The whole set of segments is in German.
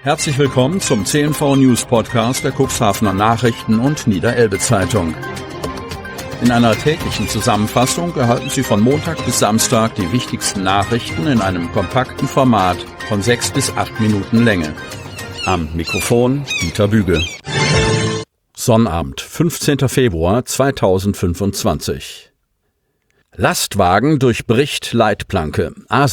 Herzlich willkommen zum CNV News Podcast der Cuxhavener Nachrichten und Niederelbe Zeitung. In einer täglichen Zusammenfassung erhalten Sie von Montag bis Samstag die wichtigsten Nachrichten in einem kompakten Format von 6 bis 8 Minuten Länge. Am Mikrofon Dieter Büge. Sonnabend, 15. Februar 2025. Lastwagen durchbricht Leitplanke.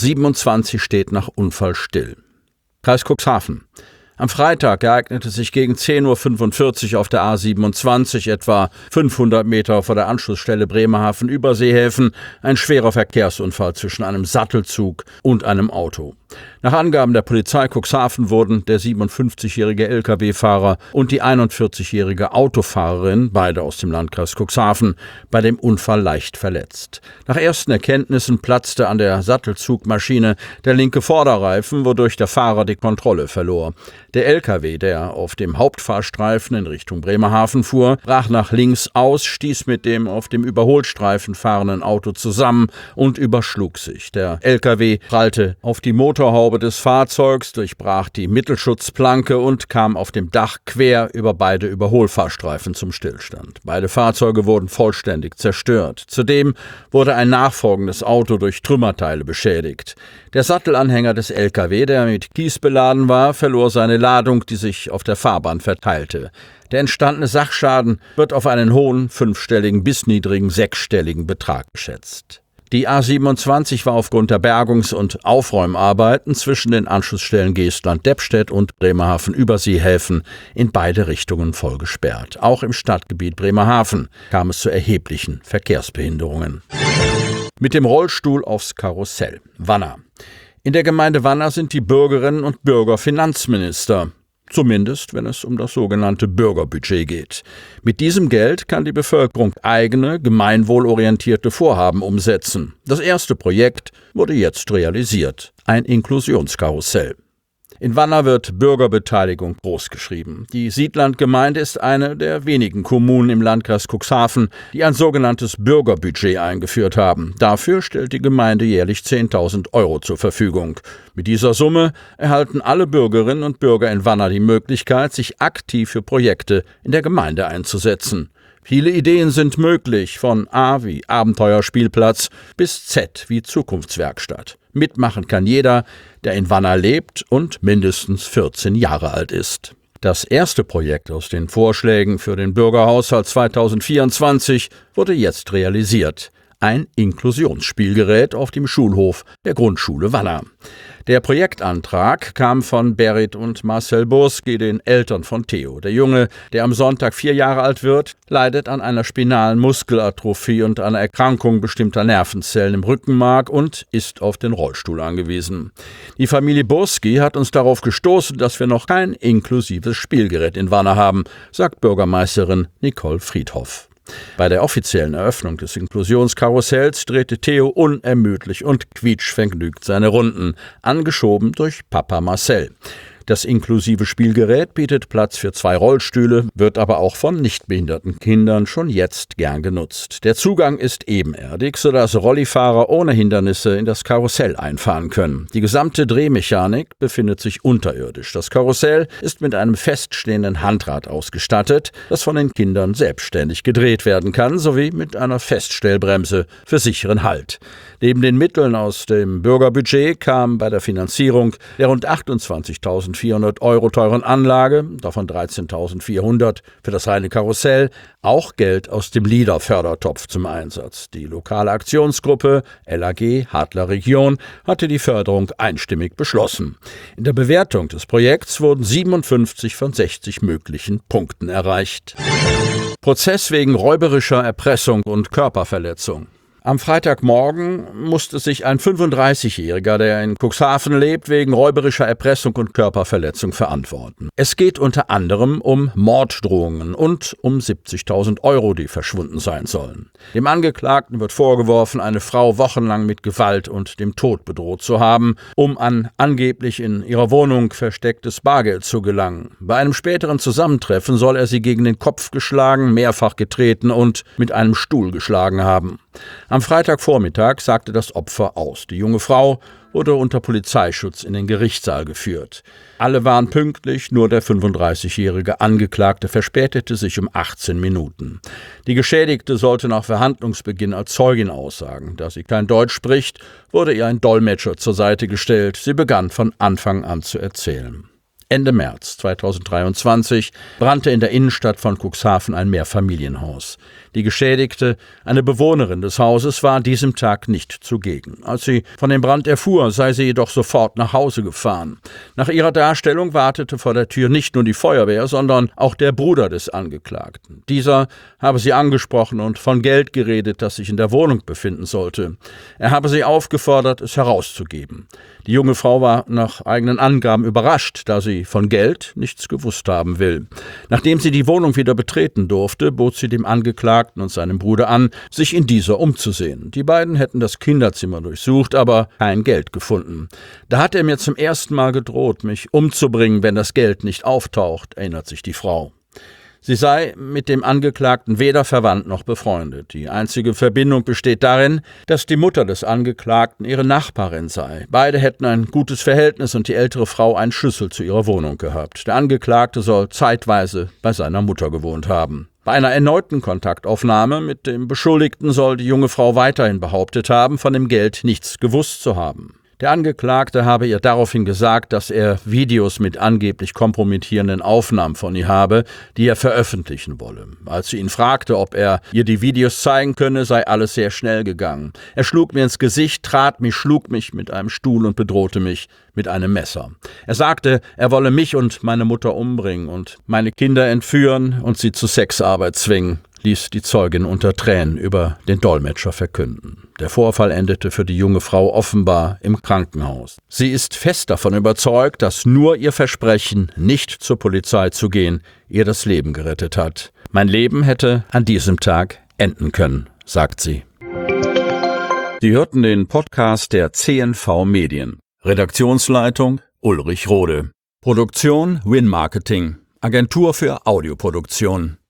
A27 steht nach Unfall still. Kreis Cuxhaven. Am Freitag ereignete sich gegen 10:45 Uhr auf der A27, etwa 500 Meter vor der Anschlussstelle Bremerhaven-Überseehäfen, ein schwerer Verkehrsunfall zwischen einem Sattelzug und einem Auto. Nach Angaben der Polizei Cuxhaven wurden der 57-jährige Lkw-Fahrer und die 41-jährige Autofahrerin, beide aus dem Landkreis Cuxhaven, bei dem Unfall leicht verletzt. Nach ersten Erkenntnissen platzte an der Sattelzugmaschine der linke Vorderreifen, wodurch der Fahrer die Kontrolle verlor. Der Lkw, der auf dem Hauptfahrstreifen in Richtung Bremerhaven fuhr, brach nach links aus, stieß mit dem auf dem Überholstreifen fahrenden Auto zusammen und überschlug sich. Der Lkw prallte auf die Motorhaube des Fahrzeugs, durchbrach die Mittelschutzplanke und kam auf dem Dach quer über beide Überholfahrstreifen zum Stillstand. Beide Fahrzeuge wurden vollständig zerstört. Zudem wurde ein nachfolgendes Auto durch Trümmerteile beschädigt. Der Sattelanhänger des Lkw, der mit Kies beladen war, verlor seine Ladung, die sich auf der Fahrbahn verteilte. Der entstandene Sachschaden wird auf einen hohen 5-stelligen bis niedrigen 6-stelligen Betrag geschätzt. Die A27 war aufgrund der Bergungs- und Aufräumarbeiten zwischen den Anschlussstellen Geestland-Deppstedt und Bremerhaven-Überseehäfen in beide Richtungen voll gesperrt. Auch im Stadtgebiet Bremerhaven kam es zu erheblichen Verkehrsbehinderungen. Mit dem Rollstuhl aufs Karussell. Wanner. In der Gemeinde Wanner sind die Bürgerinnen und Bürger Finanzminister. Zumindest, wenn es um das sogenannte Bürgerbudget geht. Mit diesem Geld kann die Bevölkerung eigene, gemeinwohlorientierte Vorhaben umsetzen. Das erste Projekt wurde jetzt realisiert. Ein Inklusionskarussell. In Wanner wird Bürgerbeteiligung großgeschrieben. Die Siedlandgemeinde ist eine der wenigen Kommunen im Landkreis Cuxhaven, die ein sogenanntes Bürgerbudget eingeführt haben. Dafür stellt die Gemeinde jährlich 10.000 Euro zur Verfügung. Mit dieser Summe erhalten alle Bürgerinnen und Bürger in Wanner die Möglichkeit, sich aktiv für Projekte in der Gemeinde einzusetzen. Viele Ideen sind möglich, von A wie Abenteuerspielplatz bis Z wie Zukunftswerkstatt. Mitmachen kann jeder, der in Wanner lebt und mindestens 14 Jahre alt ist. Das erste Projekt aus den Vorschlägen für den Bürgerhaushalt 2024 wurde jetzt realisiert. Ein Inklusionsspielgerät auf dem Schulhof der Grundschule Wanner. Der Projektantrag kam von Berit und Marcel Burski, den Eltern von Theo. Der Junge, der am Sonntag 4 Jahre alt wird, leidet an einer spinalen Muskelatrophie und einer Erkrankung bestimmter Nervenzellen im Rückenmark und ist auf den Rollstuhl angewiesen. Die Familie Burski hat uns darauf gestoßen, dass wir noch kein inklusives Spielgerät in Wanner haben, sagt Bürgermeisterin Nicole Friedhoff. Bei der offiziellen Eröffnung des Inklusionskarussells drehte Theo unermüdlich und quietschvergnügt seine Runden, angeschoben durch Papa Marcel. Das inklusive Spielgerät bietet Platz für 2 Rollstühle, wird aber auch von nichtbehinderten Kindern schon jetzt gern genutzt. Der Zugang ist ebenerdig, sodass Rollifahrer ohne Hindernisse in das Karussell einfahren können. Die gesamte Drehmechanik befindet sich unterirdisch. Das Karussell ist mit einem feststehenden Handrad ausgestattet, das von den Kindern selbstständig gedreht werden kann, sowie mit einer Feststellbremse für sicheren Halt. Neben den Mitteln aus dem Bürgerbudget kam bei der Finanzierung der rund 28.400 Euro teuren Anlage, davon 13.400 für das reine Karussell, auch Geld aus dem LEADER-Fördertopf zum Einsatz. Die lokale Aktionsgruppe LAG Hadler Region hatte die Förderung einstimmig beschlossen. In der Bewertung des Projekts wurden 57 von 60 möglichen Punkten erreicht. Prozess wegen räuberischer Erpressung und Körperverletzung. Am Freitagmorgen musste sich ein 35-Jähriger, der in Cuxhaven lebt, wegen räuberischer Erpressung und Körperverletzung verantworten. Es geht unter anderem um Morddrohungen und um 70.000 Euro, die verschwunden sein sollen. Dem Angeklagten wird vorgeworfen, eine Frau wochenlang mit Gewalt und dem Tod bedroht zu haben, um an angeblich in ihrer Wohnung verstecktes Bargeld zu gelangen. Bei einem späteren Zusammentreffen soll er sie gegen den Kopf geschlagen, mehrfach getreten und mit einem Stuhl geschlagen haben. Am Freitagvormittag sagte das Opfer aus. Die junge Frau wurde unter Polizeischutz in den Gerichtssaal geführt. Alle waren pünktlich, nur der 35-jährige Angeklagte verspätete sich um 18 Minuten. Die Geschädigte sollte nach Verhandlungsbeginn als Zeugin aussagen. Da sie kein Deutsch spricht, wurde ihr ein Dolmetscher zur Seite gestellt. Sie begann von Anfang an zu erzählen. Ende März 2023 brannte in der Innenstadt von Cuxhaven ein Mehrfamilienhaus. Die Geschädigte, eine Bewohnerin des Hauses, war an diesem Tag nicht zugegen. Als sie von dem Brand erfuhr, sei sie jedoch sofort nach Hause gefahren. Nach ihrer Darstellung wartete vor der Tür nicht nur die Feuerwehr, sondern auch der Bruder des Angeklagten. Dieser habe sie angesprochen und von Geld geredet, das sich in der Wohnung befinden sollte. Er habe sie aufgefordert, es herauszugeben. Die junge Frau war nach eigenen Angaben überrascht, da sie von Geld nichts gewusst haben will. Nachdem sie die Wohnung wieder betreten durfte, bot sie dem Angeklagten und seinem Bruder an, sich in dieser umzusehen. Die beiden hätten das Kinderzimmer durchsucht, aber kein Geld gefunden. Da hat er mir zum ersten Mal gedroht, mich umzubringen, wenn das Geld nicht auftaucht, erinnert sich die Frau. Sie sei mit dem Angeklagten weder verwandt noch befreundet. Die einzige Verbindung besteht darin, dass die Mutter des Angeklagten ihre Nachbarin sei. Beide hätten ein gutes Verhältnis und die ältere Frau einen Schlüssel zu ihrer Wohnung gehabt. Der Angeklagte soll zeitweise bei seiner Mutter gewohnt haben. Bei einer erneuten Kontaktaufnahme mit dem Beschuldigten soll die junge Frau weiterhin behauptet haben, von dem Geld nichts gewusst zu haben. Der Angeklagte habe ihr daraufhin gesagt, dass er Videos mit angeblich kompromittierenden Aufnahmen von ihr habe, die er veröffentlichen wolle. Als sie ihn fragte, ob er ihr die Videos zeigen könne, sei alles sehr schnell gegangen. Er schlug mir ins Gesicht, trat mich, schlug mich mit einem Stuhl und bedrohte mich mit einem Messer. Er sagte, er wolle mich und meine Mutter umbringen und meine Kinder entführen und sie zu Sexarbeit zwingen, ließ die Zeugin unter Tränen über den Dolmetscher verkünden. Der Vorfall endete für die junge Frau offenbar im Krankenhaus. Sie ist fest davon überzeugt, dass nur ihr Versprechen, nicht zur Polizei zu gehen, ihr das Leben gerettet hat. Mein Leben hätte an diesem Tag enden können, sagt sie. Sie hörten den Podcast der CNV Medien. Redaktionsleitung Ulrich Rode. Produktion Win Marketing, Agentur für Audioproduktion.